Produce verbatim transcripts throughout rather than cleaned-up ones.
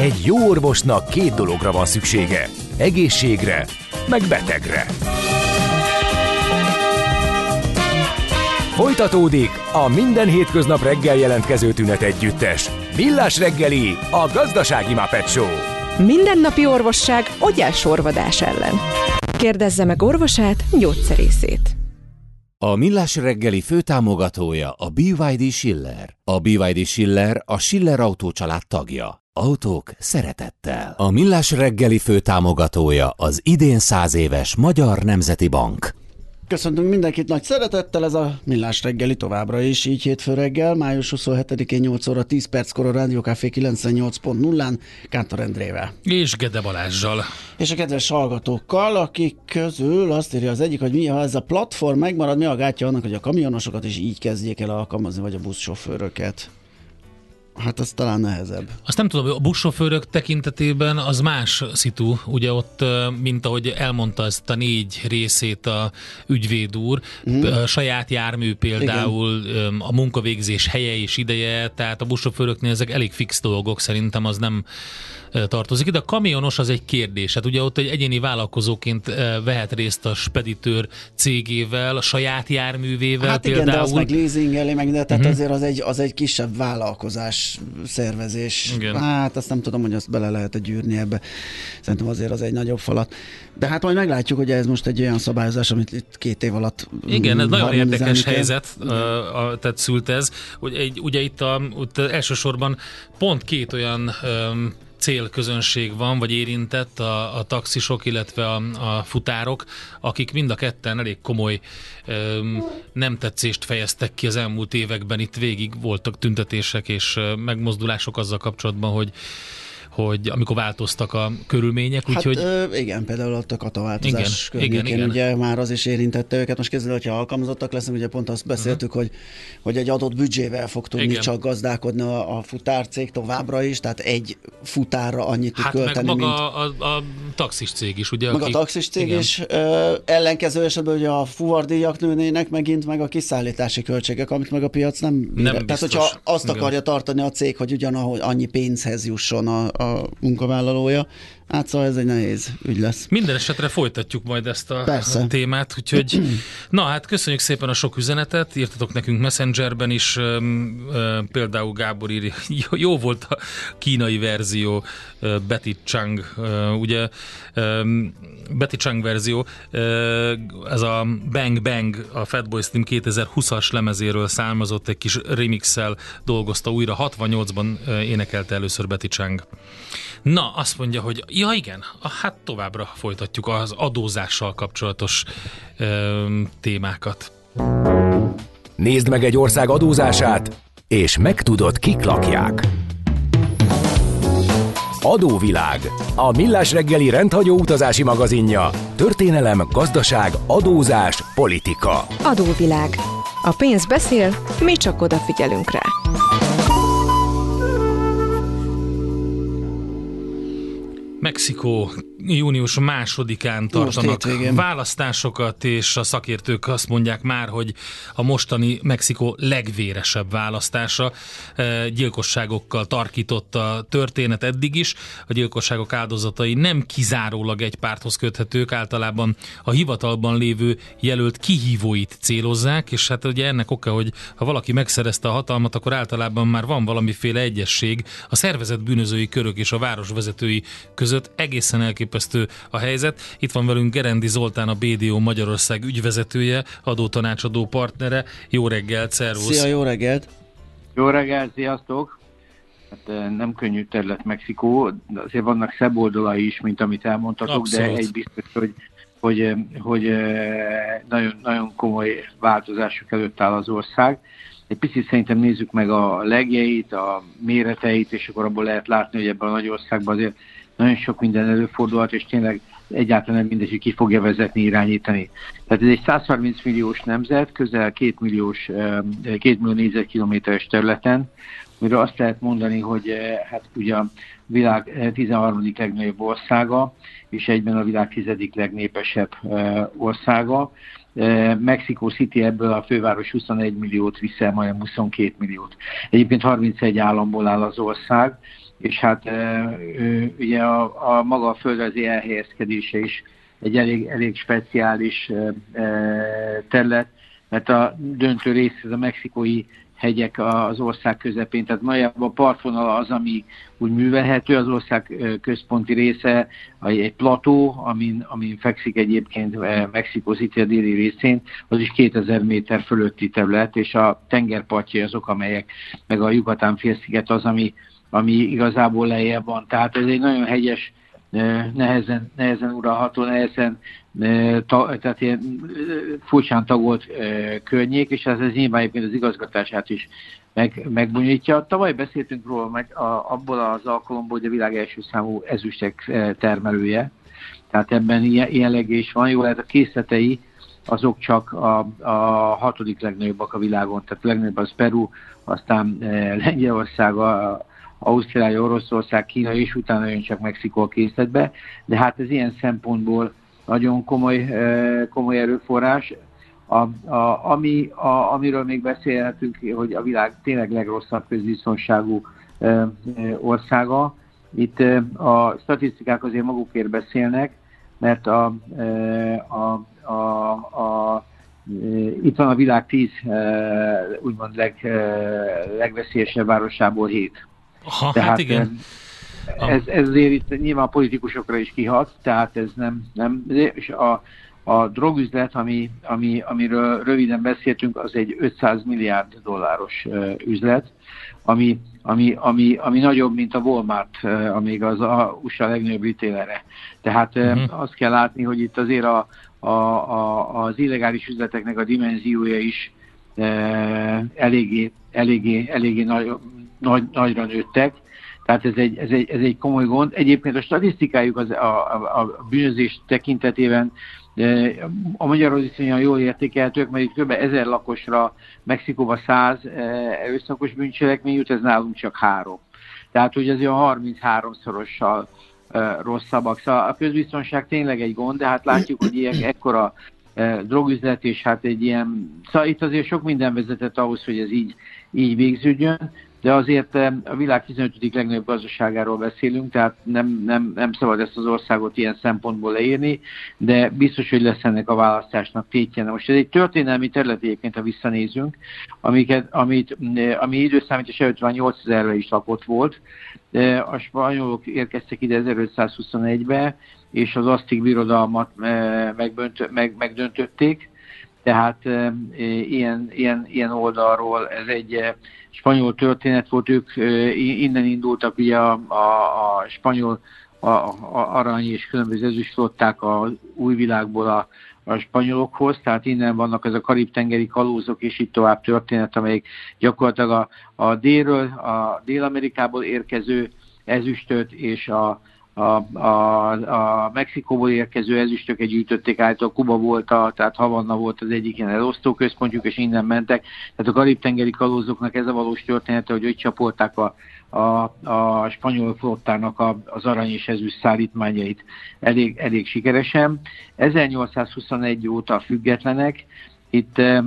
Egy jó orvosnak két dologra van szüksége. Egészségre, meg betegre. Folytatódik a minden hétköznap reggel jelentkező tünet együttes. Millás reggeli, a gazdasági Muppet Show. Mindennapi orvosság ogyásorvadás ellen. Kérdezze meg orvosát, gyógyszerészét. A Millás reggeli főtámogatója a bé vé dé Schiller. A bé vé dé Schiller a Schiller Autó család tagja. Autók szeretettel. A Millás reggeli főtámogatója az idén száz éves Magyar Nemzeti Bank. Köszöntünk mindenkit nagy szeretettel, ez a Millás reggeli továbbra is, így hétfő reggel, május huszonhetedikén nyolc óra tíz perckor a Rádió Café kilencvennyolc pont nullán Kántor Endrével. És Gede Balázssal. És a kedves hallgatókkal, akik közül azt írja az egyik, hogy mi, ha ez a platform megmarad, mi a gátja annak, hogy a kamionosokat is így kezdjék el alkalmazni, vagy a buszsofőröket. Hát az talán nehezebb. Azt nem tudom, a buszsofőrök tekintetében az más szitu, ugye ott, mint ahogy elmondta ezt a négy részét a ügyvéd úr, mm. a saját jármű például, igen. A munkavégzés helye és ideje, tehát a buszsofőröknél ezek elég fix dolgok, szerintem az nem tartozik. De a kamionos az egy kérdés. Hát ugye ott egy egyéni vállalkozóként vehet részt a speditőr cégével, a saját járművével hát például. Igen, de az meg leasingeli, meg de, tehát uh-huh. azért az egy, az egy kisebb vállalkozás, szervezés. Igen. Hát azt nem tudom, hogy azt bele lehet gyűrni ebbe. Szerintem azért az egy nagyobb falat. De hát majd meglátjuk, hogy ez most egy olyan szabályozás, amit itt két év alatt igen, ez nagyon érdekes kell. helyzet, a, a, tehát szült ez, hogy egy, ugye itt, a, itt elsősorban pont két olyan um, célközönség van, vagy érintett a, a taxisok, illetve a, a futárok, akik mind a ketten elég komoly öm, nem tetszést fejeztek ki az elmúlt években. Itt végig voltak tüntetések és megmozdulások azzal kapcsolatban, hogy hogy amikor változtak a körülmények, hát úgyhogy... Ö, igen, például ott a kataváltozás környékén, igen, igen. ugye már az is érintette őket. Most kezdve, hogyha alkalmazottak lesznek, ugye pont azt beszéltük, uh-huh. hogy, hogy egy adott büdzsével fog tudni igen. csak gazdálkodni a, a futárcég továbbra is, tehát egy futárra annyit tud hát költeni, meg maga mint... a, a, a taxis cég is, ugye? Meg aki... a taxis cég igen. is. Ö, ellenkező esetben, hogy a fuvardíjak nőnének megint, meg a kiszállítási költségek, amit meg a piac nem... nem tehát, hogyha azt igen. akarja tartani a cég, hogy ugyanahogy annyi pénzhez jusson a, a munkavállalója. Hát szóval ez egy nehéz ügy lesz. Minden esetre folytatjuk majd ezt a Persze. témát, úgyhogy na hát köszönjük szépen a sok üzenetet, írtatok nekünk Messengerben is, például Gábor ír, jó volt a kínai verzió, Betty Chang, ugye Betty Chang verzió, ez a Bang Bang, a Fatboy Slim kétezer-húszas lemezéről származott, egy kis remixel dolgozta újra, hatvannyolcban énekelte először Betty Chang. Na, azt mondja, hogy ja igen, hát továbbra folytatjuk az adózással kapcsolatos ö, témákat. Nézd meg egy ország adózását, és megtudod, kik lakják. Adóvilág, a Millás reggeli rendhagyó utazási magazinja. Történelem, gazdaság, adózás, politika. Adóvilág. A pénz beszél, mi csak odafigyelünk rá. Mexikó június másodikán tartanak választásokat, és a szakértők azt mondják már, hogy a mostani Mexikó legvéresebb választása. Gyilkosságokkal tarkított a történet eddig is. A gyilkosságok áldozatai nem kizárólag egy párthoz köthetők, általában a hivatalban lévő jelölt kihívóit célozzák, és hát ugye ennek oka, hogy ha valaki megszerezte a hatalmat, akkor általában már van valamiféle egyesség a szervezett bűnözői körök és a városvezetői között. Egészen elképesztő a helyzet. Itt van velünk Gerendi Zoltán, a bé dé o Magyarország ügyvezetője, adótanácsadó partnere. Jó reggelt, szervusz! Szia, jó reggelt! Jó reggelt, sziasztok! Hát nem könnyű terület Mexikó, de azért vannak szebb oldalai is, mint amit elmondtatok, abszolút. De egy biztos, hogy, hogy, hogy nagyon, nagyon komoly változások előtt áll az ország. Egy picit szerintem nézzük meg a legjeit, a méreteit, és akkor abból lehet látni, hogy ebben a nagy országban azért nagyon sok minden előfordulhat, és tényleg egyáltalán nem mindegy, hogy ki fogja vezetni, irányítani. Tehát ez egy százharminc milliós nemzet, közel két milliós, két millió négyzetkilométeres területen, amire azt lehet mondani, hogy hát ugye a világ tizenharmadik legnagyobb országa, és egyben a világ tizedik legnépesebb országa, Mexico City ebből a főváros huszonegy milliót visz el, majdnem huszonkét milliót. Egyébként harmincegy államból áll az ország, és hát ugye a, a maga a földrajzi elhelyezkedése is egy elég, elég speciális terület, mert a döntő rész ez a mexikói hegyek az ország közepén, tehát nagyjából a partvonal az, ami úgy művelhető, az ország központi része egy plató, amin, amin fekszik egyébként Mexico City a déli részén, az is kétezer méter fölötti terület, és a tengerpartjai azok, amelyek, meg a Yucatán félsziget az, ami, ami igazából lejjebb van. Tehát ez egy nagyon hegyes, nehezen, nehezen uralható, nehezen ta, tehát ilyen furcsán tagolt környék, és ez, ez nyilván egyébként az igazgatását is meg, megbonyolítja. Tavaly beszéltünk róla meg a, abból az alkalomból, hogy a világ első számú ezüstek termelője, tehát ebben ilyen, ilyen legés van. Jó, lehet a készletei azok csak a, a hatodik legnagyobbak a világon, tehát a legnagyobb az Peru, aztán Lengyelország, a Ausztrália, Oroszország, Kína, és utána jön csak Mexikó a készletbe, de hát ez ilyen szempontból nagyon komoly, komoly erőforrás. A, a, ami, a, amiről még beszélhetünk, hogy a világ tényleg legrosszabb közbiztonságú országa. Itt a statisztikák azért magukért beszélnek, mert a, a, a, a itt van a világ tíz úgymond leg, legveszélyesebb városából hét. Aha, tehát hát igen. Ez, ez azért itt nyilván a politikusokra is kihat, tehát ez nem, nem és a, a drogüzlet, ami, ami, amiről röviden beszéltünk, az egy ötszáz milliárd dolláros uh, üzlet, ami, ami, ami, ami nagyobb, mint a Walmart, uh, amíg az a u es á legnagyobb retailer-e. Tehát uh, uh-huh. azt kell látni, hogy itt azért a, a, a, az illegális üzleteknek a dimenziója is uh, eléggé, eléggé, eléggé nagy, nagy, nagyra nőttek. Tehát ez egy, ez, egy, ez egy komoly gond. Egyébként a statisztikájuk az a, a, a bűnözés tekintetében a magyarhoz viszonylag jól értékelhetők, mert itt kb. ezer lakosra, Mexikóban száz erőszakos bűncselekmény jut, ez nálunk csak három. Tehát, hogy azért a harmincháromszorossal rosszabbak. Szóval a közbiztonság tényleg egy gond, de hát látjuk, hogy ilyen ekkora drogüzlet, és hát egy ilyen... Szóval itt azért sok minden vezetett ahhoz, hogy ez így, így végződjön, de azért a világ tizenötödik legnagyobb gazdaságáról beszélünk, tehát nem, nem, nem szabad ezt az országot ilyen szempontból leírni, de biztos, hogy lesz ennek a választásnak tétje. Na most ez egy történelmi terület egyébként, ha visszanézünk, amiket, amit, ami időszámítás előtt van nyolcezerre is lakott volt. A spanyolok érkeztek ide ezerötszázhuszonegybe, és az asztik birodalmat meg, megdöntötték. Tehát e, ilyen, ilyen, ilyen oldalról ez egy e, spanyol történet volt, ők e, innen indultak ugye a, a, a spanyol a, a arany és különböző ezüstflották az új világból a, a spanyolokhoz, tehát innen vannak ez a karib-tengeri kalózok és itt tovább történet, amelyik gyakorlatilag a, a délről, a Dél-Amerikából érkező ezüstöt és a A, a, a Mexikóból érkező ezüstöket gyűjtötték által, Kuba volt, a, tehát Havanna volt az egyik ilyen elosztóközpontjuk, és innen mentek. Tehát a karib-tengeri kalózoknak ez a valós története, hogy ők csapolták a, a, a spanyol flottának a, az arany és ezüst szállítmányait elég, elég sikeresen. ezernyolcszázhuszonegy óta függetlenek. Itt, e,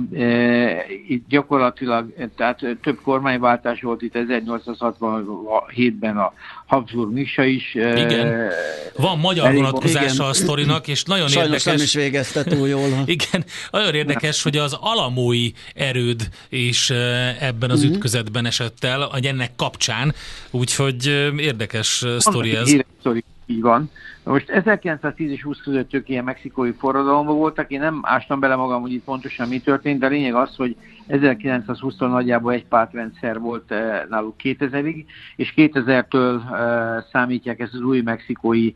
itt gyakorlatilag, tehát több kormányváltás volt, itt ezernyolcszázhatvanhétben a Habsburg Mise is. Igen, e, van magyar vonatkozása a sztorinak, és nagyon sajnos érdekes. Nem is végezte túl jól. Igen, nagyon érdekes, hogy az alamói erőd is ebben az uh-huh. ütközetben esett el, hogy ennek kapcsán, úgyhogy érdekes sztori ez. Így van. Most ezerkilencszáztíz és húsz között ők ilyen mexikói forradalomban voltak, én nem ástam bele magam, hogy itt pontosan mi történt, de a lényeg az, hogy ezerkilencszázhúsztól nagyjából egy pártrendszer volt náluk kétezerig, és kétezertől számítják ezt az új mexikói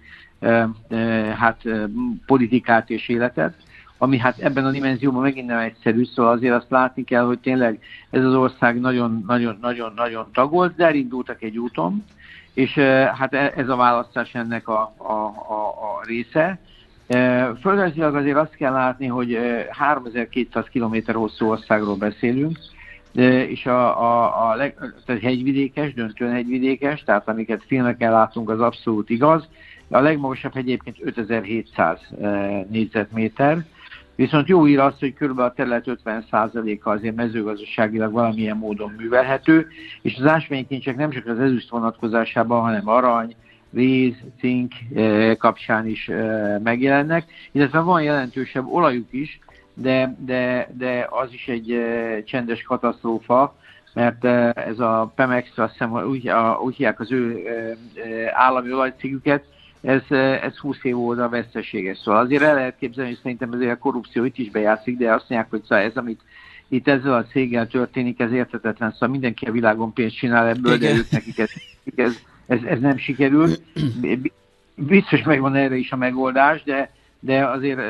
hát, politikát és életet, ami hát ebben a dimenzióban megint nem egyszerű, szóval azért azt látni kell, hogy tényleg ez az ország nagyon-nagyon-nagyon tagolt, de elindultak egy úton, és hát ez a választás ennek a, a, a, a része. Földrajzilag azért azt kell látni, hogy háromezer-kétszáz kilométer hosszú országról beszélünk, és a, a, a leg, tehát hegyvidékes, döntően hegyvidékes, tehát amiket filmeken látunk, az abszolút igaz. A legmagasabb egyébként ötezer-hétszáz négyzetméter, Viszont jó hír az, hogy kb. A terület ötven százaléka azért mezőgazdaságilag valamilyen módon művelhető, és az ásványkincsek nem csak az ezüst vonatkozásában, hanem arany, réz, cink kapcsán is megjelennek, illetve van jelentősebb olajuk is, de, de, de az is egy csendes katasztrófa, mert ez a Pemex, azt hiszem, úgy, úgy hívják az ő állami olajcégüket, ez, ez húsz év óta veszteséges. Szóval azért el lehet képzelni, hogy szerintem azért a korrupció itt is bejátszik, de azt mondják, hogy szóval ez, amit itt ezzel a céggel történik, ez érthetetlen. Szóval mindenki a világon pénzt csinál ebből, igen. De ők nekik ez, ez, ez, ez nem sikerül. Biztos megvan erre is a megoldás, de, de azért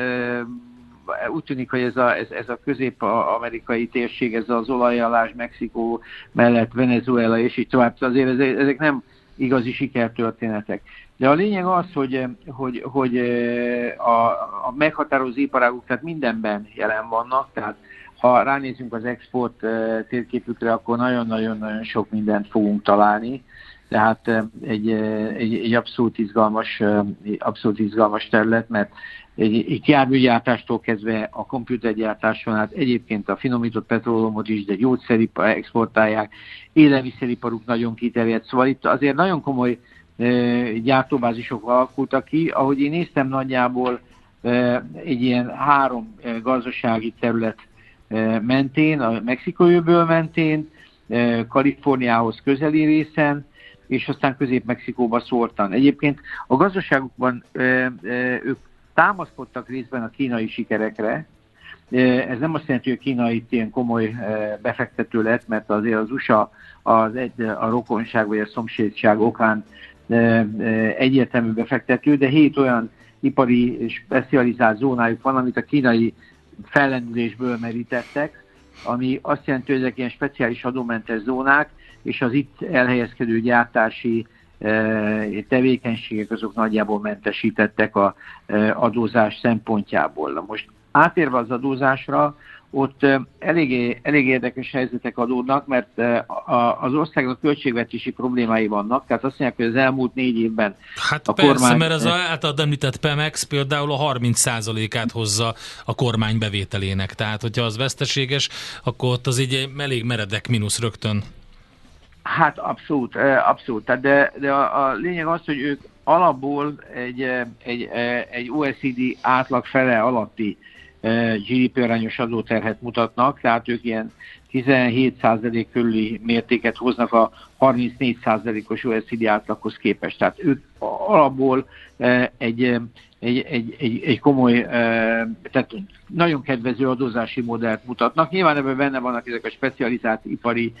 úgy tűnik, hogy ez a, ez, ez a közép-amerikai térség, ez az olajallás, Mexikó mellett, Venezuela és így tovább, azért ezek nem igazi sikertörténetek. De a lényeg az, hogy, hogy, hogy a, a meghatározó iparágok tehát mindenben jelen vannak, tehát ha ránézünk az export térképükre, akkor nagyon-nagyon-nagyon sok mindent fogunk találni. Tehát egy, egy, egy abszolút izgalmas, abszolút izgalmas terület, mert egy, egy járműgyártástól kezdve a komputergyártáson át egyébként a finomított petroleumot is, de gyógyszeripar exportálják, élelmiszeriparuk nagyon kiterjedt, szóval itt azért nagyon komoly gyártóbázisok alakultak ki. Ahogy én néztem, nagyjából egy ilyen három gazdasági terület mentén, a Mexikói öböl mentén, Kaliforniához közeli részen, és aztán Közép-Mexikóba szórtan. Egyébként a gazdaságukban ők támaszkodtak részben a kínai sikerekre. Ez nem azt jelenti, hogy a Kína itt ilyen komoly befektető lett, mert azért az u es á az egy, a rokonság vagy a szomszédság okán egyértelmű befektető, de hét olyan ipari specializált zónájuk van, amit a kínai fellendülésből merítettek, ami azt jelenti, hogy ezek ilyen speciális adómentes zónák, és az itt elhelyezkedő gyártási tevékenységek azok nagyjából mentesítettek az adózás szempontjából. Na most átérve az adózásra, ott elég, elég érdekes helyzetek adódnak, mert az országnak költségvetési problémái vannak, tehát azt mondják, hogy az elmúlt négy évben hát a persze, kormány... mert az általad említett Pemex például a harminc százalékát hozza a kormány bevételének, tehát hogyha az veszteséges, akkor ott az így elég meredek mínusz rögtön. Hát abszolút, abszolút. Tehát de, de a, a lényeg az, hogy ők alapból egy, egy, egy o e cé dé átlag fele alatti gé dé pé arányos adóterhet mutatnak, tehát ők ilyen tizenhét százalék körüli mértéket hoznak a harmincnégy százalékos o e cé dé átlaghoz képest. Tehát ők alapból egy, egy, egy, egy, egy komoly, tehát nagyon kedvező adózási modellt mutatnak. Nyilván ebben benne vannak ezek a specializált ipari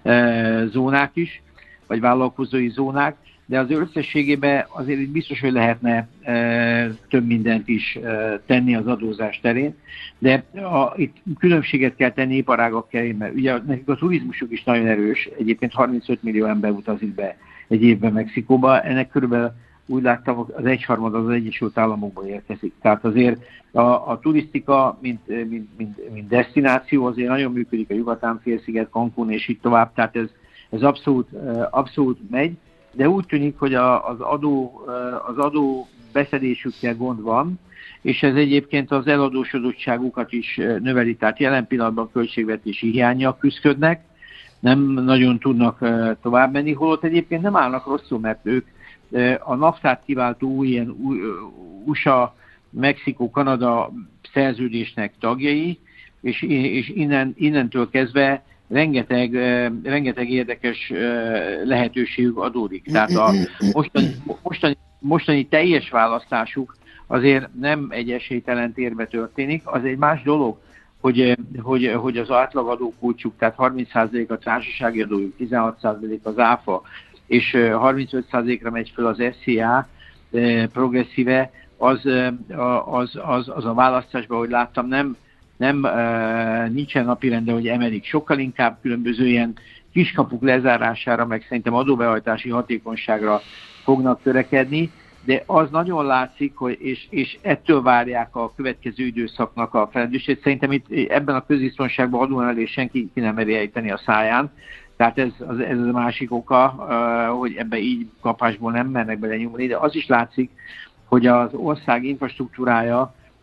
zónák is, vagy vállalkozói zónák, de az összességében azért itt biztos, hogy lehetne e, több mindent is e, tenni az adózás terén, de a, itt különbséget kell tenni iparágak terén, mert ugye nekik a turizmusuk is nagyon erős, egyébként harmincöt millió ember utazik be egy évben Mexikóba, ennek körülbelül úgy láttam, az egyharmad az Egyesült Államokból érkezik. Tehát azért a, a turisztika, mint, mint, mint, mint desztináció azért nagyon működik, a Yucatán-félsziget, Cancún és így tovább, tehát ez, ez abszolút, abszolút megy, de úgy tűnik, hogy a, az, adó, az adó beszedésükkel gond van, és ez egyébként az eladósodottságukat is növeli, tehát jelen pillanatban költségvetési hiánnyal küzdködnek, nem nagyon tudnak tovább menni, holott egyébként nem állnak rosszul, mert ők a naftát kiváltó új ilyen u es á, Mexikó, Kanada szerződésnek tagjai, és, és innen, innentől kezdve rengeteg, rengeteg érdekes lehetőségük adódik. Tehát a mostani, mostani, mostani teljes választásuk azért nem egy esélytelen térbe történik. Az egy más dolog, hogy, hogy, hogy az átlagadó kulcsuk, tehát harminc százalék a társasági adójuk, tizenhat százalék az áfa, és harmincöt százalékra megy föl az es zé á progresszíve, az, az, az, az a választásban, hogy láttam, nem, nem nincsen napirenden, hogy emelik. Sokkal inkább különböző ilyen kiskapuk lezárására, meg szerintem adóbehajtási hatékonyságra fognak törekedni, de az nagyon látszik, hogy és, és ettől várják a következő időszaknak a felelősségét. Szerintem itt ebben a közbiztonságban adóemelés senki ki nem meri ejteni a száján. Tehát ez, az, ez a másik oka, hogy ebbe így kapásból nem mernek bele nyúlni, de az is látszik, hogy az ország infrastruktúrája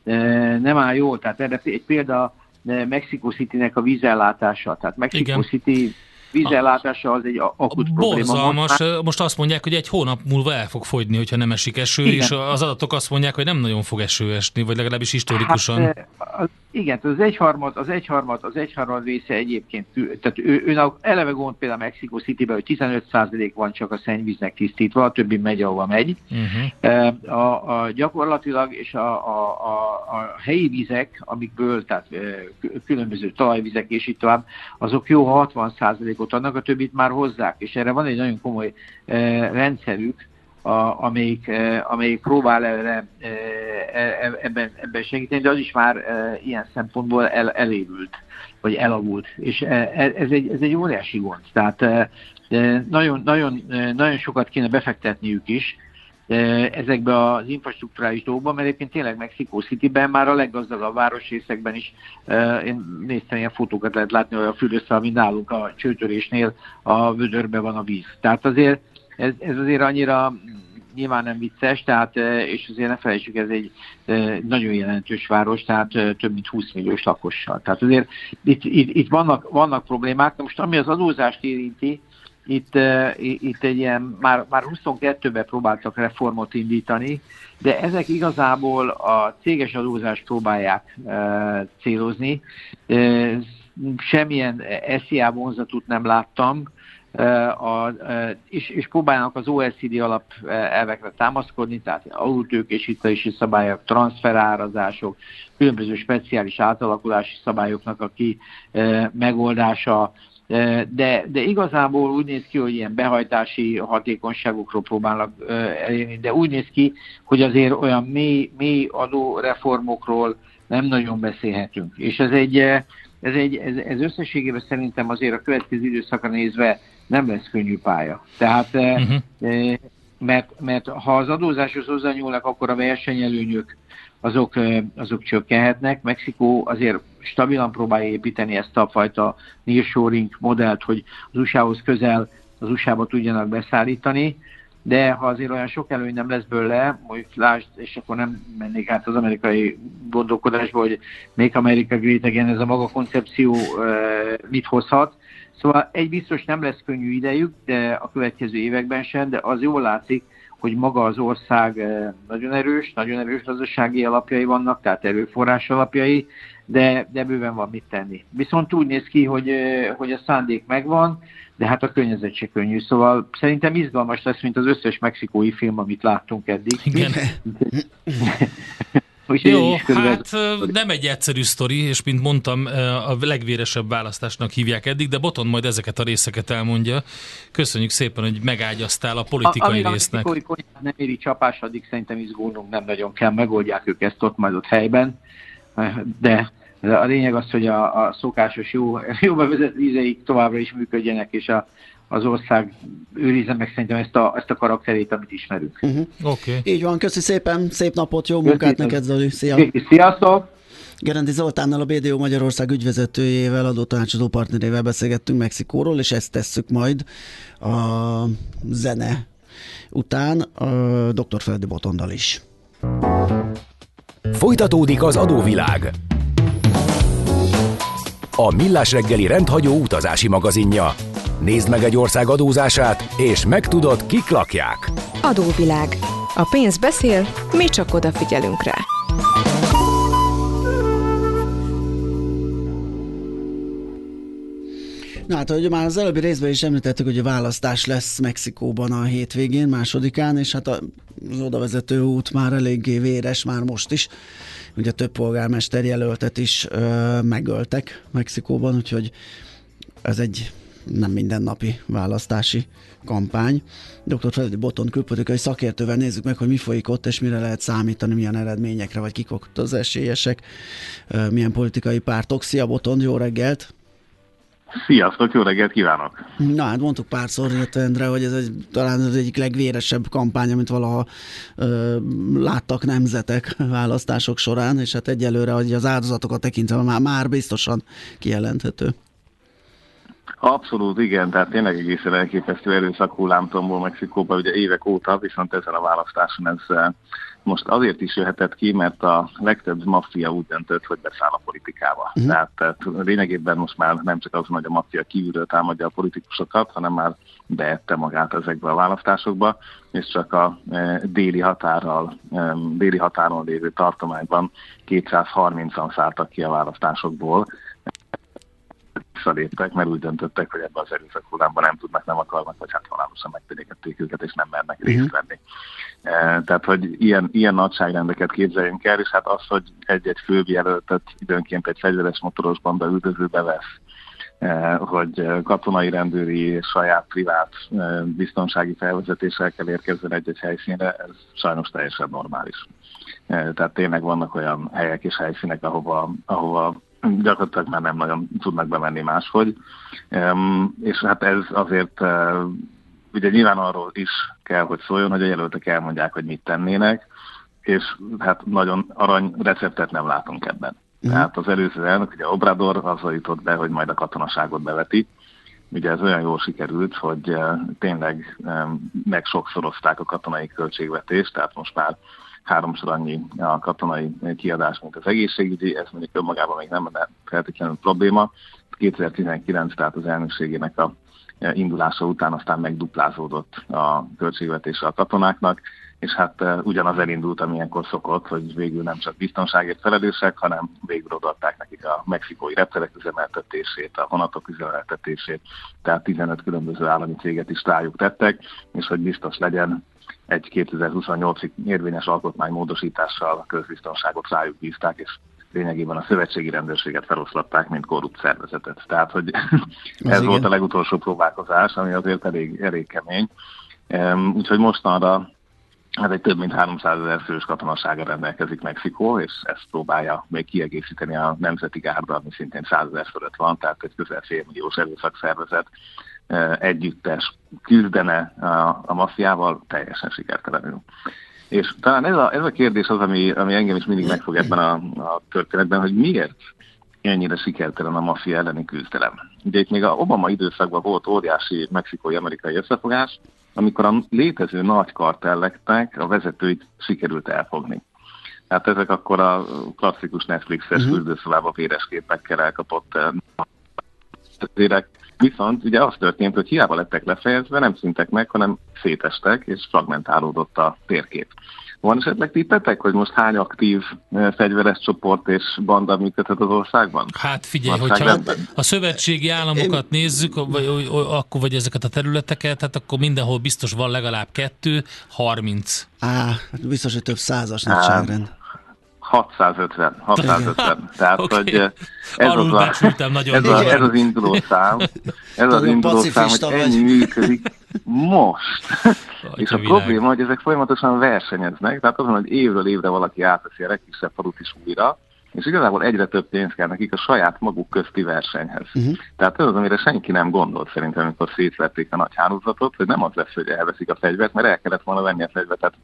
nem áll jól. Tehát erre egy példa Mexico Citynek a vízellátása. Tehát Mexico Igen. City vízellátása az egy akut Borzalmas. probléma. Most, most azt mondják, hogy egy hónap múlva el fog fogyni, hogyha nem esik eső, igen. és az adatok azt mondják, hogy nem nagyon fog eső esni, vagy legalábbis historikusan. Hát, az, igen, az egyharmad, az egyharmad, az egyharmad része egyébként, tehát ő, ő eleve gond például Mexico Cityben, hogy tizenöt százalék van csak a szennyvíznek tisztítva, a többi megy, ahova megy. Uh-huh. A, a, gyakorlatilag, és a, a, a, a helyi vizek, amikből, tehát különböző talajvizek és így tovább, azok jó hatvan százalékot adnak, a többit már hozzák, és erre van egy nagyon komoly rendszerük, A, amelyik, amelyik próbál erre, ebben, ebben segíteni, de az is már ilyen szempontból el, elévült, vagy elavult. És ez egy, ez egy óriási gond. Tehát nagyon, nagyon, nagyon sokat kéne befektetniük is ezekbe az infrastruktúrális dolgokban, mert egyébként tényleg Mexico Cityben már a leggazdagabb városrészekben is, én néztem, ilyen fotókat lehet látni, hogy a Fürösszel, mint nálunk a csőtörésnél a vödörben van a víz. Tehát azért Ez, ez azért annyira nyilván nem vicces, tehát, és azért ne felejtsük, ez egy nagyon jelentős város, tehát több mint húsz milliós lakossal. Tehát azért itt, itt, itt vannak, vannak problémák. Most ami az adózást érinti, itt, itt egy ilyen, már, már huszonkettőben próbáltak reformot indítani, de ezek igazából a céges adózást próbálják célozni. Semmilyen es zé á vonzatút nem láttam, A, és, és próbálnak az o e cé dé alap elvekre támaszkodni, tehát alultőkésítési szabályok, transferárazások, különböző speciális átalakulási szabályoknak a ki megoldása, de, de igazából úgy néz ki, hogy ilyen behajtási hatékonyságokról próbálnak elérni, de úgy néz ki, hogy azért olyan mély, mély adóreformokról nem nagyon beszélhetünk. És ez egy, ez, egy, ez, ez összességében szerintem azért a következő időszakra nézve nem lesz könnyű pálya. Tehát, uh-huh. mert, mert ha az adózáshoz hozzányúlnak, akkor a versenyelőnyök azok, azok csökkenhetnek. Mexikó azért stabilan próbálja építeni ezt a fajta nearshoring modellt, hogy az u es á-hoz közel az u es á-ba tudjanak beszállítani, de ha azért olyan sok előny nem lesz bőle, mondjuk lásd, és akkor nem mennék át az amerikai gondolkodásba, hogy Make America Great Again, ez a maga koncepció mit hozhat. Szóval egy biztos nem lesz könnyű idejük, de a következő években sem, de az jól látszik, hogy maga az ország nagyon erős, nagyon erős gazdasági alapjai vannak, tehát erőforrás alapjai, de, de bőven van mit tenni. Viszont úgy néz ki, hogy, hogy a szándék megvan, de hát a környezet se könnyű. Szóval szerintem izgalmas lesz, mint az összes mexikói film, amit láttunk eddig. Igen. Jó, hát nem egy egyszerű sztori, és mint mondtam, a legvéresebb választásnak hívják eddig, de Botond majd ezeket a részeket elmondja. Köszönjük szépen, hogy megágyaztál a politikai a, résznek. Amíg a nem éri csapás, addig szerintem izgulnunk nem nagyon kell, megoldják ők ezt ott majd ott helyben, de a lényeg az, hogy a, a szokásos jó, jó bevezető ízeik továbbra is működjenek, és a az ország őrizze meg szerintem ezt a, ezt a karakterét, amit ismerünk. Uh-huh. Oké. Okay. Így van, köszi szépen, szép napot, jó munkát köszi neked, Zoli. Szia! Sziasztok! Gerendi Zoltánnal, a bé dé o Magyarország ügyvezetőjével, adótanácsadó partnerével beszélgettünk Mexikóról, és ezt tesszük majd a zene után a doktor Feledi Botondal is. Folytatódik az adóvilág. A Millás reggeli rendhagyó utazási magazinja. Nézd meg egy ország adózását, és megtudod, kik lakják. Adóvilág. A pénz beszél, mi csak odafigyelünk rá. Na hát, ahogy már az előbbi részben is említettük, hogy a választás lesz Mexikóban a hétvégén, másodikán, és hát az odavezető út már eléggé véres, már most is. Ugye több polgármester jelöltet is ö, megöltek Mexikóban, úgyhogy ez egy nem mindennapi választási kampány. doktor Feledi Botond külpolitikai szakértővel nézzük meg, hogy mi folyik ott, és mire lehet számítani, milyen eredményekre, vagy kik ott az esélyesek, milyen politikai pártok. Szia Botond, jó reggelt! Sziasztok, jó reggelt kívánok! Na hát mondtuk párszor, Endre, hogy ez egy, talán az egyik legvéresebb kampány, amit valaha ö, láttak nemzetek választások során, és hát egyelőre hogy az áldozatokat tekintve már, már biztosan kijelenthető. Abszolút, igen, tehát tényleg egészen elképesztő erőszak hullámtomból Mexikóban, ugye évek óta, viszont ezen a választáson ez most azért is jöhetett ki, mert a legtöbb maffia úgy döntött, hogy beszáll a politikába. Uh-huh. Tehát, tehát lényegében most már nem csak az, hogy a maffia kívülről támadja a politikusokat, hanem már beette magát ezekbe a választásokba, és csak a e, déli határral, e, déli határon lévő tartományban kétszázharmincan szálltak ki a választásokból, visszaléptek, mert úgy döntöttek, hogy ebben az erőszak hullámban nem tudnak, nem akarnak, vagy hát halálosan megfenyegették őket, és nem mernek részt uh-huh. venni. E, tehát, hogy ilyen, ilyen nagyságrendeket képzeljünk el, és hát az, hogy egy-egy főjelöltet időnként egy fegyveres motoros banda üldözőbe vesz, e, hogy katonai, rendőri és saját privát e, biztonsági felvezetéssel kell érkezzen egy-egy helyszínre, ez sajnos teljesen normális. E, tehát tényleg vannak olyan helyek és helyszínek, ahova, ahova gyakorlatilag már nem nagyon tudnak bemenni máshogy. Um, és hát ez azért uh, ugye nyilván arról is kell, hogy szóljon, hogy a jelöltek elmondják, hogy mit tennének, és hát nagyon arany receptet nem látunk ebben. Mm. Tehát az előző elnök, ugye Obrador azzal jutott be, hogy majd a katonaságot beveti. Ugye ez olyan jól sikerült, hogy uh, tényleg um, megsokszorozták a katonai költségvetést, tehát most már háromszor annyi a katonai kiadás, mint az egészségügyi, ez mondjuk önmagában még nem lenne feltétlenül probléma. kétezer-tizenkilenc, tehát az elnökségének a indulása után aztán megduplázódott a költségvetése a katonáknak, és hát ugyanaz elindult, amilyenkor szokott, hogy végül nem csak biztonságért felelősek, hanem végül odaadták nekik a mexikói repterek üzemeltetését, a vonatok üzemeltetését, tehát tizenöt különböző állami céget is rájuk tettek, és hogy biztos legyen, egy kétezer-huszonnyolcig érvényes alkotmánymódosítással a közbiztonságot rájuk bízták, és lényegében a szövetségi rendőrséget feloszlatták, mint korrupt szervezetet. Tehát, hogy ez igen. volt a legutolsó próbálkozás, ami azért elég, elég kemény. Um, úgyhogy mostanra hát egy több mint háromszázezer fős katonasága rendelkezik Mexikó, és ezt próbálja még kiegészíteni a Nemzeti Gárda, ami szintén százezer fölött van, tehát egy közel félmilliós erőszakszervezet együttes küzdene a, a maffiával, teljesen sikertelenül. És talán ez a, ez a kérdés az, ami, ami engem is mindig megfog ebben a, a történetben, hogy miért ennyire sikertelen a maffia elleni küzdelem. Ugye itt még a Obama időszakban volt óriási mexikói-amerikai összefogás, amikor a létező nagy kartelleknek a vezetőit sikerült elfogni. Hát ezek akkor a klasszikus Netflixes uh-huh. fürdőszobába véres képekkel elkapott vezetők. Viszont ugye az történt, hogy hiába lettek lefejezve, nem szűntek meg, hanem szétestek, és fragmentálódott a térkép. Van esetleg tippetek, hogy most hány aktív fegyveres csoport és banda működhet az országban? Hát figyelj, hogyha a szövetségi államokat nézzük, vagy, akkor vagy ezeket a területeket, hát akkor mindenhol biztos van legalább kettő, harminc. Á, biztos, hogy több százas nagyságrend. hatszázötven. hatszázötven. Tehát, okay. hogy ez az, a, ez, a, ez az induló szám, ez az induló szám, hogy ennyi működik most. És a, a probléma, hogy ezek folyamatosan versenyeznek, tehát azon, hogy évről évre valaki átveszi a legkisebb falut is újra, és igazából egyre több pénz kell nekik a saját maguk közti versenyhez. Uh-huh. Tehát ez az, amire senki nem gondolt szerintem, amikor szétverték a nagy hálózatot, hogy nem az lesz, hogy elveszik a fegyvert, mert el kellett volna venni a fegyvert. Tehát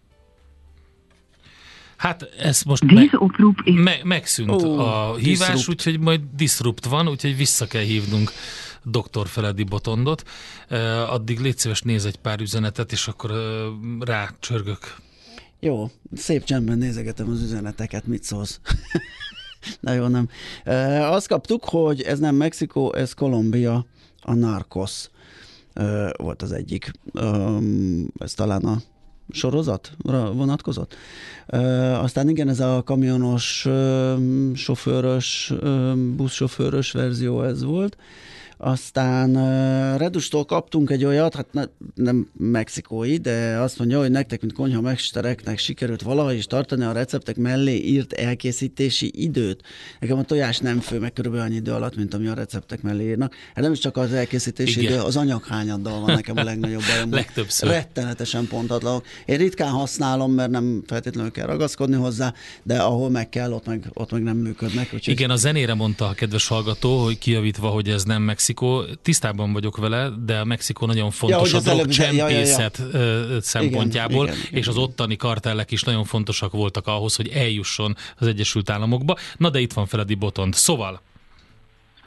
hát ez most meg, me, megszűnt oh, a hívás, disrupt. Úgyhogy majd disrupt van, úgyhogy vissza kell hívnunk doktor Feledi Botondot. Uh, addig légy szíves, néz egy pár üzenetet, és akkor uh, rácsörgök. Jó, szép csendben nézegetem az üzeneteket, mit szólsz? Na jó, nem. Uh, azt kaptuk, hogy ez nem Mexikó, ez Kolumbia, a Narcos uh, volt az egyik. Um, ez talán a sorozatra vonatkozott. Uh, aztán igen, ez a kamionos, uh, sofőrös, uh, buszsofőrös verzió ez volt. Aztán uh, Redustól kaptunk egy olyat, hát ne, nem mexikói, de azt mondja, hogy nektek, mint konyhamestereknek sikerült valahogy is tartani a receptek mellé írt elkészítési időt. Nekem a tojás nem fő, meg körülbelül annyi idő alatt, mint ami a receptek mellé írnak. Hát nem is csak az elkészítési igen. idő, az anyaghányaddal van nekem a legnagyobb bajom. Legtöbbször. Rettenetesen pontatlanok. Én ritkán használom, mert nem feltétlenül kell ragaszkodni hozzá, de ahol meg kell, ott meg, ott meg nem működnek. Úgyhogy... Igen, a zenére mondta a kedves hallgató, hogy kijavítva, hogy ez nem Mexikó. Tisztában vagyok vele, de a Mexikó nagyon fontos ja, a drogcsempészet ja, ja, ja. szempontjából, igen, igen, és igen. az ottani kartellek is nagyon fontosak voltak ahhoz, hogy eljusson az Egyesült Államokba. Na de itt van Feledi Botond. Szóval?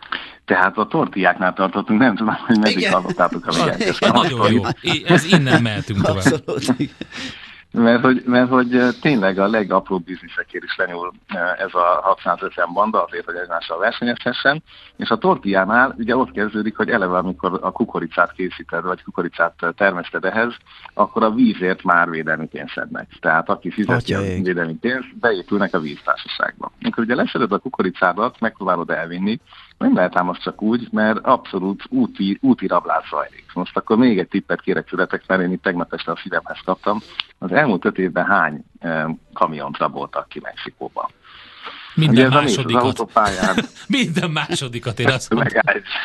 Tehát a tortilláknál tartottunk, nem tudom, hogy meddig hallottátok, amíg elkezdtem. Nagyon jó, ez innen mehetünk tovább. Abszolút. Mert hogy, mert hogy tényleg a legapróbb bizniszekért is lenyúl ez a hatszázötven banda azért, hogy egymással versenyezhessen. És a tortillánál ugye ott kezdődik, hogy eleve amikor a kukoricát készíted, vagy kukoricát termeszted ehhez, akkor a vízért már védelmi pénzt szednek. Tehát aki fizeti a védelmi pénzt, beépülnek a víztársaságba. Amikor ugye leszeded a kukoricádat, megpróbálod elvinni, nem lehet ám azt csak úgy, mert abszolút úti, úti rablás zajlik. Most akkor még egy tippet kérek tőletek, mert én itt tegnap este a szívemhez kaptam. Az elmúlt öt évben hány e, kamiont raboltak ki Mexikóba? Minden ugye másodikat. Minden másodikat én azt mondom.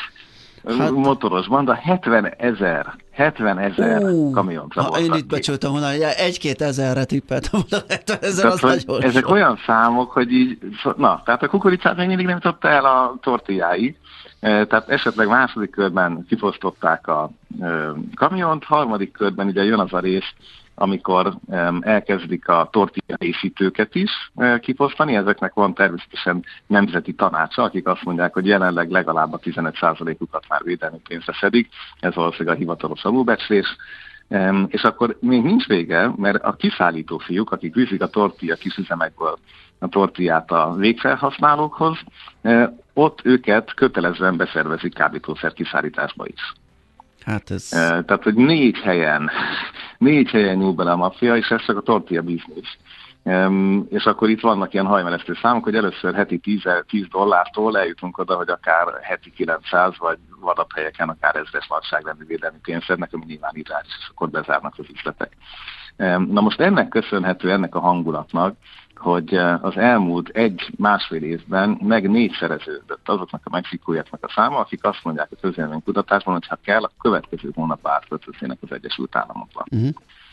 Hát, motoros banda, hetven ezer, hetven ezer kamiont raboltak ki. Én itt becsültem volna, hogy egy-két ezerre tippeltem volna, hetven ezer az nagyon ezek sok. Olyan számok, hogy így, na, tehát a kukoricát még mindig nem tudta el a tortilláig, tehát esetleg második körben kifosztották a kamiont, harmadik körben ugye jön az a rész, amikor um, elkezdik a tortillakészítőket is uh, kifosztani. Ezeknek van természetesen nemzeti tanácsa, akik azt mondják, hogy jelenleg legalább a tizenöt százalékukat már védelmi pénzre szedik. Ez valószínűleg a hivatalos alulbecslés. Um, és akkor még nincs vége, mert a kiszállító fiúk, akik viszik a tortilla kisüzemekből a tortillát a végfelhasználókhoz, uh, ott őket kötelezően beszervezik kábítószer kiszállításba is. Hát ez... Tehát, hogy négy helyen, négy helyen nyúl bele a maffia, és ez csak a tortilla biznisz. Um, és akkor itt vannak ilyen hajmeresztő számok, hogy először heti tíz dollártól eljutunk oda, hogy akár heti kilencszáz, vagy vadabb helyeken akár ezres nagyságrendű védelmi pénzt szednek, ami nyilván irányos, és akkor bezárnak az üzletek. Um, na most ennek köszönhető, ennek a hangulatnak, hogy az elmúlt egy-másfél évben meg négyszereződött azoknak a mexikóiaknak a száma, akik azt mondják a közvéleménykutatásban, hogy ha kell, a következő hónapban átköltöznének az Egyesült Államokban. Uh-huh.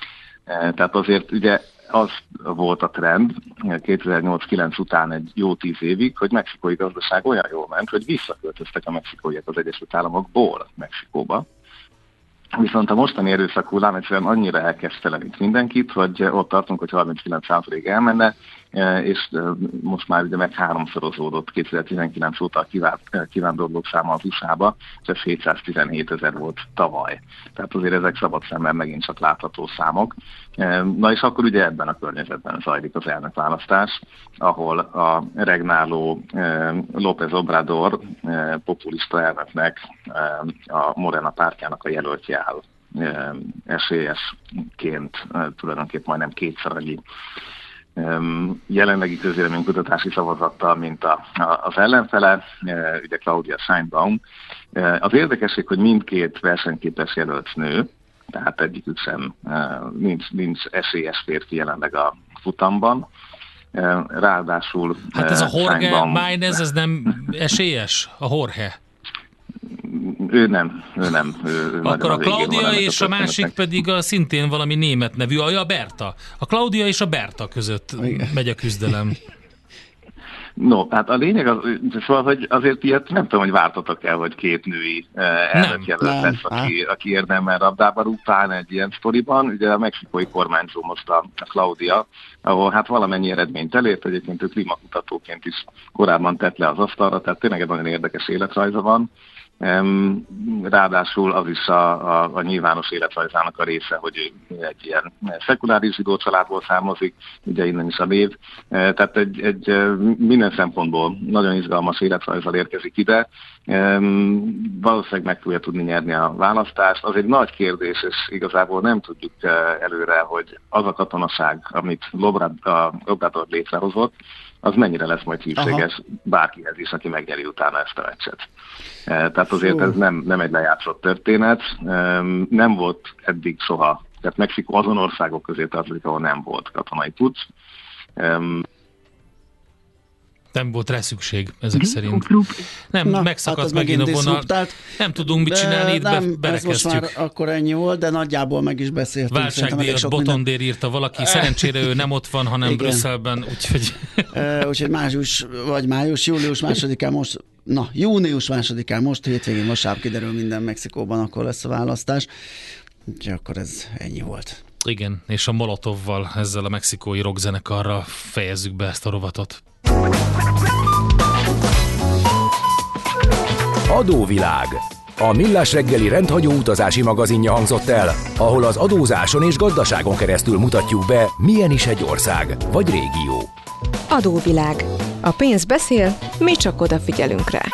Tehát azért ugye az volt a trend kétezer-nyolc-kilenc után egy jó tíz évig, hogy mexikói gazdaság olyan jól ment, hogy visszaköltöztek a mexikóiak az Egyesült Államokból Mexikóba. Viszont a mostani erőszak hullám egyszerűen annyira elkezdtelenít mindenkit, hogy ott tartunk, hogy harminckilenc százalék elmenne, és most már ugye meg háromszorozódott kétezer-tizenkilenc óta a kivándorlók száma az u es á-ba, és ez hétszáztizenhét ezer volt tavaly. Tehát azért ezek szabad szemmel megint csak látható számok. Na és akkor ugye ebben a környezetben zajlik az elnökválasztás, ahol a regnáló López Obrador populista elnöknek a Morena pártjának a jelöltje áll esélyesként tulajdonképpen majdnem kétszer annyi jelenlegi közvéleménykutatási szavazattal, mint a, a, az ellenfele, ugye Claudia Sheinbaum. Az érdekesség, hogy mindkét versenyképes jelölt nő, tehát egyikük sem nincs, nincs esélyes férfi jelenleg a futamban. Ráadásul... Hát ez a Jorge Maynez, ez nem esélyes? A Jorge? Ő nem, ő nem. Ő Akkor a Claudia és a másik pedig a szintén valami német nevű, a Berta. A Claudia és a Berta között igen. Megy a küzdelem. No, hát a lényeg az, szóval, hogy azért ilyet nem tudom, hogy vártatok el, hogy két női elnökjelölt lesz, aki, aki érdemel labdába rúgtál egy ilyen sztoriban. Ugye a mexikói kormányzó most a, a Claudia, ahol hát valamennyi eredményt elért, egyébként ő klímakutatóként is korábban tett le az asztalra, tehát tényleg egy nagyon érdekes életrajza van. Ráadásul az is a, a, a nyilvános életrajzának a része, hogy ő egy ilyen szekuláris zsidó családból származik, ugye innen is a név. Tehát egy, egy minden szempontból nagyon izgalmas életrajzzal érkezik ide. Valószínűleg meg fogja tudni nyerni a választást. Az egy nagy kérdés, és igazából nem tudjuk előre, hogy az a katonaság, amit Obrador létrehozott, az mennyire lesz majd hűséges aha. bárkihez is, aki megnyeri utána ezt a meccset. Tehát azért ez nem, nem egy lejátszott történet. Nem volt eddig soha, tehát Mexikó azon országok közé tartozik, ahol nem volt katonai puccs. Nem volt rá szükség, ezek szerint. Nem, na, megszakadt hát megint a vonal. Nem tudunk mit csinálni, itt be, berekeztjük. Ez most már akkor ennyi volt, de nagyjából meg is beszéltünk. Váltságdíjat Botondér írta valaki, szerencsére ő nem ott van, hanem igen. Brüsszelben, úgyhogy... úgyhogy május, vagy május, július másodikán most, na, június másodikán most, hétvégén vasárnap kiderül minden Mexikóban, akkor lesz a választás. Úgyhogy akkor ez ennyi volt. Igen, és a Molotovval, ezzel a mexikói rockzenekarral fejezzük be ezt a rovatot. Adóvilág. A Millás reggeli rendhagyó utazási magazinja hangzott el, ahol az adózáson és gazdaságon keresztül mutatjuk be, milyen is egy ország vagy régió. Adóvilág. A pénz beszél, mi csak odafigyelünk rá.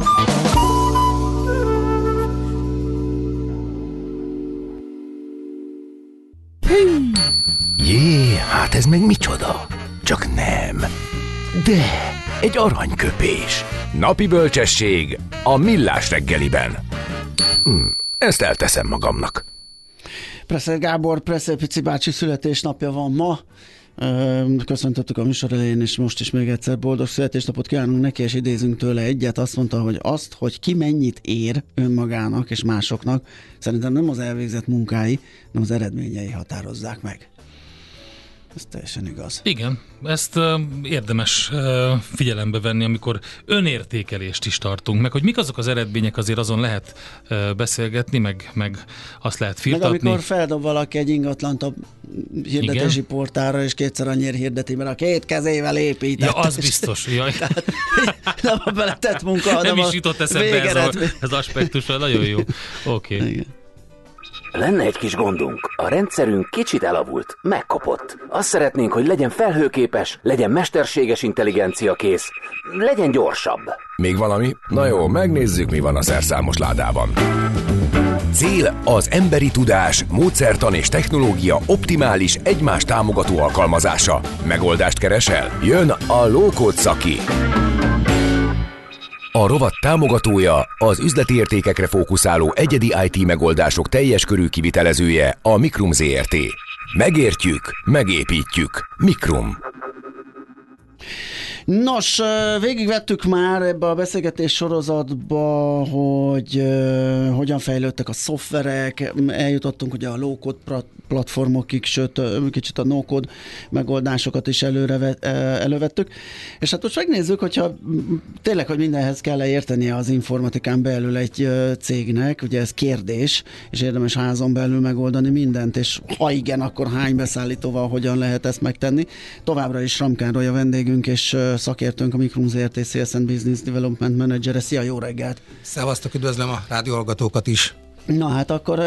Jé, hát ez meg micsoda? Csak nem. De, egy aranyköpés. Napi bölcsesség a Millás reggeliben. Hm, ezt elteszem magamnak. Presser Gábor, Presser Pici bácsi születésnapja van ma. Köszöntöttük a műsor elején, és most is még egyszer boldog születésnapot kívánunk neki, és idézünk tőle egyet. Azt mondta, hogy azt, hogy ki mennyit ér önmagának és másoknak, szerintem nem az elvégzett munkái, hanem az eredményei határozzák meg. Ez teljesen igaz. Igen, ezt uh, érdemes uh, figyelembe venni, amikor önértékelést is tartunk, meg hogy mik azok az eredmények, azért azon lehet uh, beszélgetni, meg, meg azt lehet firtatni. Meg amikor feldob valaki egy ingatlant a hirdetési Igen? portára, és kétszer annyira hirdeti, mert a két kezével épített. Ja, az biztos. Jaj. Tehát, nem a beletett munka, hanem nem is jutott eszembe ez, a, ez aspektusra. Nagyon jó. Oké. Okay. Lenne egy kis gondunk. A rendszerünk kicsit elavult, megkopott. Azt szeretnénk, hogy legyen felhőképes, legyen mesterséges intelligencia kész, legyen gyorsabb. Még valami? Na jó, megnézzük, mi van a szerszámos ládában. Cél az emberi tudás, módszertan és technológia optimális, egymást támogató alkalmazása. Megoldást keresel? Jön a Low-Code szaki. A rovat támogatója, az üzleti értékekre fókuszáló egyedi i té megoldások teljes körű kivitelezője, a Mikrum Zrt. Megértjük, megépítjük. Mikrum. Nos, végigvettük már ebbe a beszélgetés sorozatba, hogy uh, hogyan fejlődtek a szoftverek, eljutottunk ugye a low-code platformokig, sőt kicsit a no-code megoldásokat is előre, elővettük, és hát most megnézzük, hogyha tényleg, hogy mindenhez kell értenie az informatikán belül egy cégnek, ugye ez kérdés, és érdemes házon belül megoldani mindent, és ha igen, akkor hány beszállítóval hogyan lehet ezt megtenni. Továbbra is Ram Károly a vendégünk, és szakértőnk, a Mikrum Zrt. Sales and Business Development Manager. Szia, jó reggelt! Szevasztok, üdvözlöm a rádióhallgatókat is! Na hát akkor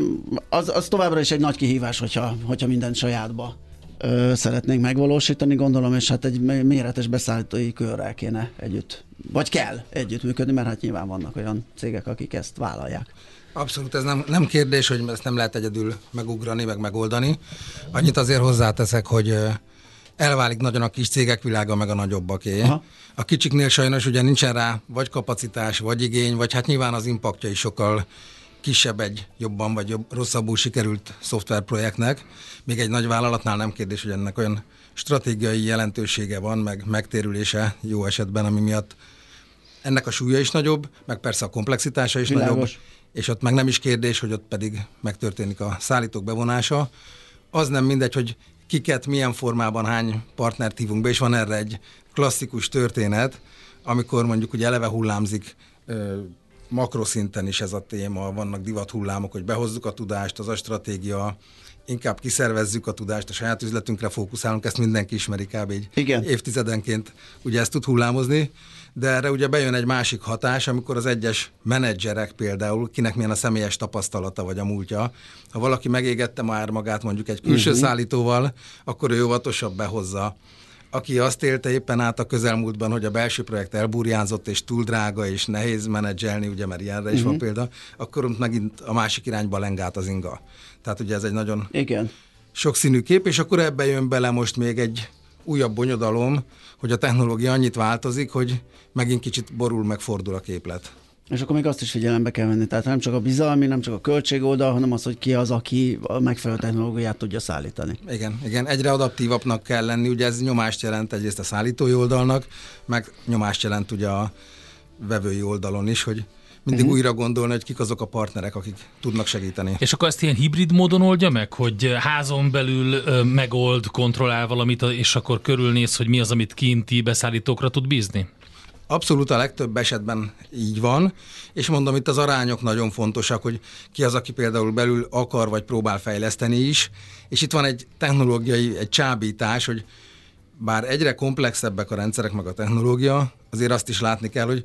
az, az továbbra is egy nagy kihívás, hogyha, hogyha mindent sajátba ö, szeretnénk megvalósítani, gondolom, és hát egy méretes beszállítói körrel kéne együtt, vagy kell együttműködni, mert hát nyilván vannak olyan cégek, akik ezt vállalják. Abszolút, ez nem, nem kérdés, hogy ezt nem lehet egyedül megugrani, meg megoldani. Annyit azért hozzáteszek, hogy elválik nagyon a kis cégek világa, meg a nagyobbaké. Aha. A kicsiknél sajnos ugye nincsen rá vagy kapacitás, vagy igény, vagy hát nyilván az impaktja is sokkal kisebb egy jobban vagy jobb, rosszabbul sikerült szoftverprojektnek. Még egy nagy vállalatnál nem kérdés, hogy ennek olyan stratégiai jelentősége van, meg megtérülése jó esetben, ami miatt ennek a súlya is nagyobb, meg persze a komplexitása is Világos. nagyobb, és ott meg nem is kérdés, hogy ott pedig megtörténik a szállítók bevonása. Az nem mindegy, hogy kiket, milyen formában, hány partnert hívunk be, és van erre egy klasszikus történet, amikor mondjuk ugye eleve hullámzik ö, makroszinten is ez a téma, vannak divathullámok, hogy behozzuk a tudást, az a stratégia, inkább kiszervezzük a tudást, a saját üzletünkre fókuszálunk, ezt mindenki ismeri kb. Így Igen. évtizedenként ugye ezt tud hullámozni, de erre ugye bejön egy másik hatás, amikor az egyes menedzserek például, kinek milyen a személyes tapasztalata vagy a múltja, ha valaki megégette már magát mondjuk egy külső uh-huh. szállítóval, akkor ő óvatosabb behozza. Aki azt élte éppen át a közelmúltban, hogy a belső projekt elburjánzott, és túl drága, és nehéz menedzselni, ugye, mert ilyenre uh-huh. is van példa, akkor ott megint a másik irányba lengát az inga. Tehát ugye ez egy nagyon Igen. sokszínű kép, és akkor ebbe jön bele most még egy újabb bonyodalom, hogy a technológia annyit változik, hogy megint kicsit borul, megfordul a képlet. És akkor még azt is figyelembe kell venni, tehát nem csak a bizalmi, nem csak a költségoldal, hanem az, hogy ki az, aki a megfelelő technológiát tudja szállítani. Igen, igen, egyre adaptívabbnak kell lenni, ugye ez nyomást jelent egyrészt a szállítói oldalnak, meg nyomást jelent ugye a vevői oldalon is, hogy mindig uh-huh. újra gondolni, hogy kik azok a partnerek, akik tudnak segíteni. És akkor ezt ilyen hibrid módon oldja meg, hogy házon belül ö, megold, kontrollál valamit, és akkor körülnéz, hogy mi az, amit kinti beszállítókra tud bízni? Abszolút a legtöbb esetben így van, és mondom, itt az arányok nagyon fontosak, hogy ki az, aki például belül akar vagy próbál fejleszteni is, és itt van egy technológiai, egy csábítás, hogy bár egyre komplexebbek a rendszerek meg a technológia, azért azt is látni kell, hogy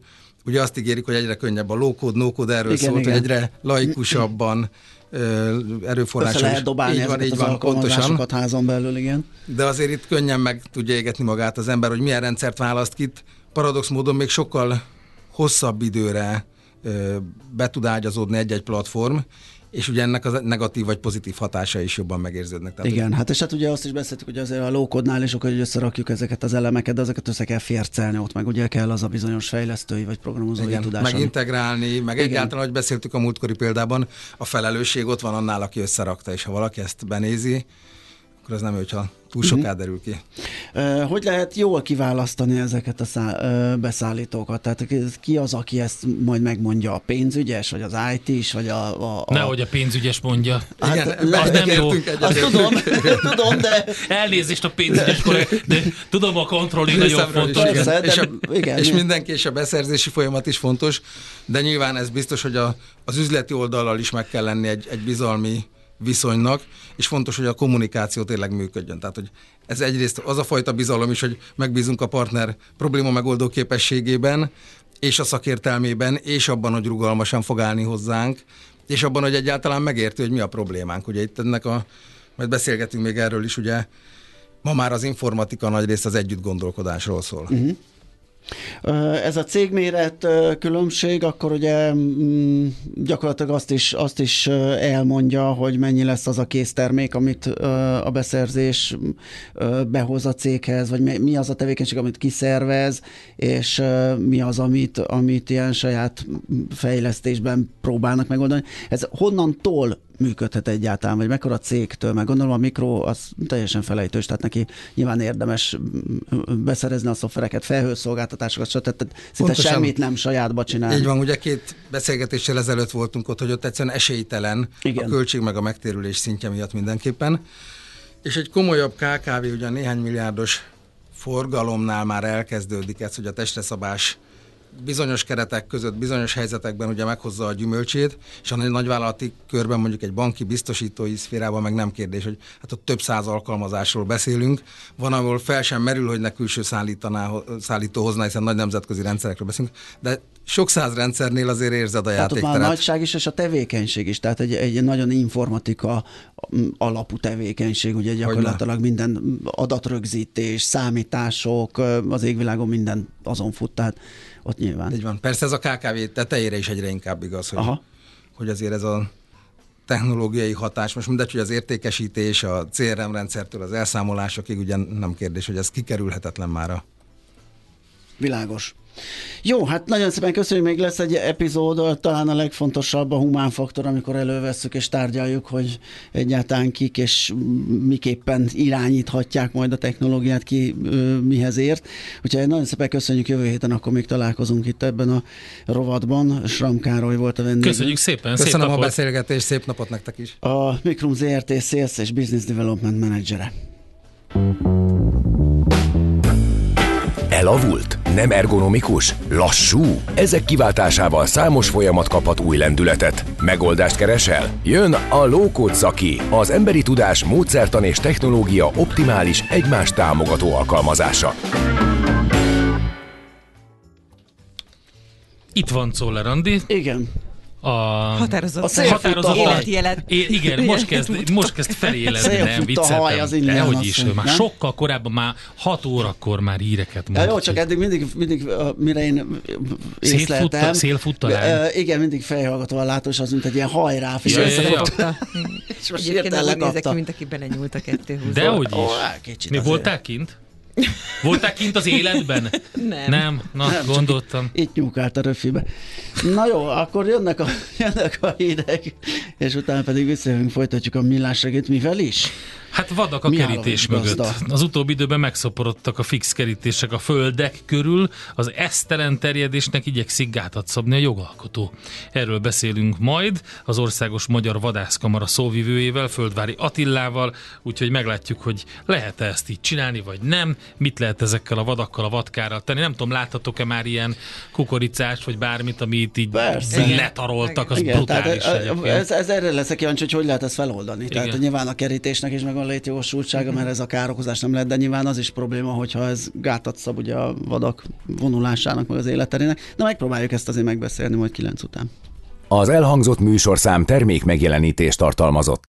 ugye azt ígérik, hogy egyre könnyebb a low-code, no-code, erről igen, szólt, igen. hogy egyre laikusabban erőforrások. Össze lehet dobálni ezeket van, az van, alkalmazásokat házon belül, igen. De azért itt könnyen meg tudja égetni magát az ember, hogy milyen rendszert választ ki. Paradox módon még sokkal hosszabb időre be tud ágyazódni egy-egy platform, és ugye ennek a negatív vagy pozitív hatása is jobban megérződnek. Tehát, igen, hogy... hát és hát ugye azt is beszéltük, hogy azért a low-code-nál is sokkal, hogy összerakjuk ezeket az elemeket, de ezeket össze kell fércelni, ott meg ugye kell az a bizonyos fejlesztői vagy programozói igen, tudás. Meg ami... integrálni, meg igen. egyáltalán, ahogy beszéltük a múltkori példában, a felelősség ott van annál, aki összerakta, és ha valaki ezt benézi, akkor az nem ő, hogyha túl soká derül ki. Hogy lehet jól kiválasztani ezeket a szá- beszállítókat? Tehát ki az, aki ezt majd megmondja? A pénzügyes, vagy az í té-s, vagy a... a, a... Nehogy a pénzügyes mondja. Hát, igen, az nem jó. Azt tudom, tudom, de... Elnézést a pénzügyes kollég, de tudom, a controlling nagyon fontos. Persze, és, a, igen, és mindenki, és a beszerzési folyamat is fontos, de nyilván ez biztos, hogy a, az üzleti oldallal is meg kell lenni egy, egy bizalmi viszonynak, és fontos, hogy a kommunikáció tényleg működjön. Tehát, hogy ez egyrészt az a fajta bizalom is, hogy megbízunk a partner probléma megoldó képességében, és a szakértelmében, és abban, hogy rugalmasan fog állni hozzánk, és abban, hogy egyáltalán megérti, hogy mi a problémánk. Ugye itt ennek a, majd beszélgetünk még erről is, ugye ma már az informatika nagyrészt az együtt gondolkodásról szól. Uh-huh. Ez a cégméret különbség, akkor ugye gyakorlatilag azt is, azt is elmondja, hogy mennyi lesz az a késztermék, amit a beszerzés behoz a céghez, vagy mi az a tevékenység, amit kiszervez, és mi az, amit, amit ilyen saját fejlesztésben próbálnak megoldani. Ez honnantól működhet egyáltalán, vagy mekkora cégtől, meg gondolom a mikro az teljesen felejtős, tehát neki nyilván érdemes beszerezni a szoftvereket, felhőszolgáltatásokat, stb. Szinte semmit nem sajátba csinálni. Így van, ugye két beszélgetéssel ezelőtt voltunk ott, hogy ott egyszerűen esélytelen igen. a költség meg a megtérülés szintje miatt mindenképpen. És egy komolyabb ká ká vé ugye néhány milliárdos forgalomnál már elkezdődik ez, hogy a testreszabás bizonyos keretek között, bizonyos helyzetekben ugye meghozza a gyümölcsét, és a nagyvállalati körben mondjuk egy banki biztosítói szférában meg nem kérdés, hogy hát ott több száz alkalmazásról beszélünk. Van, ahol fel sem merül, hogy ne külső szállító hozna, hiszen nagy nemzetközi rendszerekről beszélünk, de sok száz rendszernél azért érzed a játékteret. Tehát ott már a nagyság is, és a tevékenység is, tehát egy, egy nagyon informatika alapú tevékenység, ugye gyakorlatilag minden adatrögzítés, számítások, az égvilágon minden azon fut, tehát ott nyilván. Így van. Persze ez a ká ká vé tetejére is egyre inkább igaz, hogy, hogy azért ez a technológiai hatás, most mindegy, hogy az értékesítés, a cé er em rendszertől az elszámolásokig, ugye nem kérdés, hogy ez kikerülhetetlen már a... Világos. Jó, hát nagyon szépen köszönjük, még lesz egy epizód, talán a legfontosabb a humán faktor, amikor elővesszük és tárgyaljuk, hogy egyáltalán kik és miképpen irányíthatják majd a technológiát, ki ö, mihez ért. Úgyhogy nagyon szépen köszönjük, jövő héten akkor még találkozunk itt ebben a rovatban. Schramm Károly volt a vendég. Köszönjük szépen, Köszönöm szép a napot. beszélgetést, szép napot nektek is. A Mikrum zé er té Sales és Business Development Managere. Elavult? Nem ergonomikus? Lassú? Ezek kiváltásával számos folyamat kaphat új lendületet. Megoldást keresel? Jön a Low-Code szaki, az emberi tudás, módszertan és technológia optimális, egymást támogató alkalmazása. Itt van Czoller Andi. Igen. A határozott, a határozott életjelet. Igen, most kezd, most kezd felélezni, nem vicceltem. Dehogy is, már nem? Sokkal korábban, már hat órakor már híreket mondott. Ja, jó, csak eddig mindig, mindig mire én észleltem. Szélfuttalán. Igen, mindig fejhallgatóval látó, és az mint egy ilyen hajráf, és ja, összefogta. És most hirtelen lekapta. Egyébként úgy nézek ki, mint aki belenyúlt a Dehogy is. Mi voltál kint? Voltál kint az életben? Nem. Nem? Na, nem, gondoltam. Itt nyúkált a röfibe. Na jó, akkor jönnek a, jönnek a hírek, és utána pedig visszajövünk, folytatjuk a millás reggelt, mivel is? Hát vadak a Mi kerítés mögött. Gazda? Az utóbbi időben megszoporodtak a fix kerítések a földek körül, az esztelen terjedésnek igyekszik gátat szabni a jogalkotó. Erről beszélünk majd az Országos Magyar Vadászkamara szóvivőjével, Földvári Attillával, úgyhogy meglátjuk, hogy lehet-e ezt így csinálni, vagy nem. mit lehet ezekkel a vadakkal, a vadkárral tenni. Nem tudom, láttatok-e már ilyen kukoricást, vagy bármit, amit így Persze. letaroltak, az igen, brutális. Tehát, ez, ez erre leszek kíváncsi, hogy hogy lehet ezt feloldani. Igen. Tehát nyilván a kerítésnek is megvan létjogosultsága, mert ez a károkozás nem lehet, de nyilván az is probléma, hogyha ez gátat szab ugye a vadak vonulásának, meg az életterének. Na megpróbáljuk ezt azért megbeszélni majd kilenc után. Az elhangzott műsorszám termék megjelenítést tartalmazott.